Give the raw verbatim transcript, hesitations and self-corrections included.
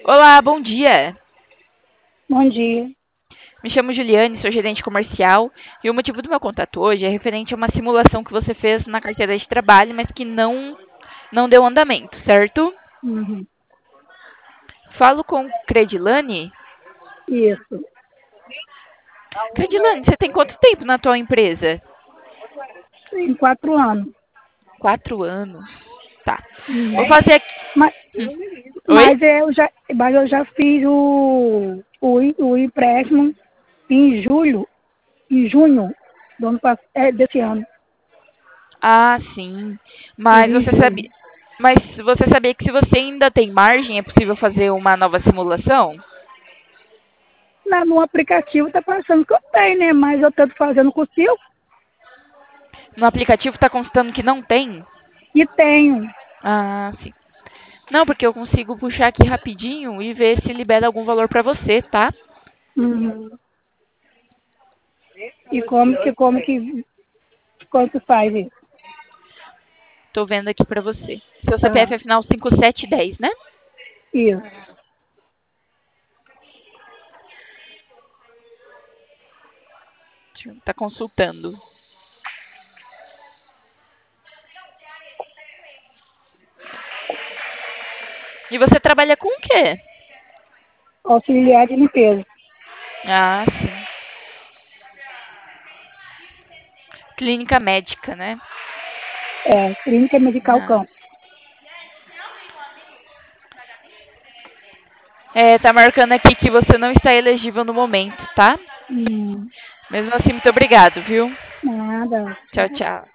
Olá, bom dia. Bom dia. Me chamo Juliane, sou gerente comercial e o motivo do meu contato hoje é referente a uma simulação que você fez na carteira de trabalho, mas que não não deu andamento, certo? Uhum. Falo com Credilane. Isso. Credilane, você tem quanto tempo na tua empresa? Tem quatro anos. Quatro anos. Tá. Vou Uhum. fazer aqui. Mas, Hum. Oi? mas, eu já, mas eu já fiz o, o, em- o empréstimo em julho, em junho do ano, pass- é, desse ano. Ah, sim. Fiz Mas em você julho. sabia, mas você sabia que se você ainda tem margem, é possível fazer uma nova simulação? Lá no aplicativo tá passando que eu tenho, né? Mas eu estou fazendo com o seu No aplicativo está constando que não tem? e tenho. Ah, sim. Não, porque eu consigo puxar aqui rapidinho e ver se libera algum valor pra você, tá? Uhum. E como que, como que, como que faz isso? Tô vendo aqui pra você. Seu C P F Tá. é final cinco sete um zero, né? Isso. Deixa eu- Tá consultando. E você trabalha com o quê? Auxiliar de limpeza. Ah, sim. Clínica médica, né? É, clínica medical Ah. campo. É, tá marcando aqui que você não está elegível no momento, tá? Hum, Mesmo assim, muito obrigado, viu? nada. Tchau, tchau.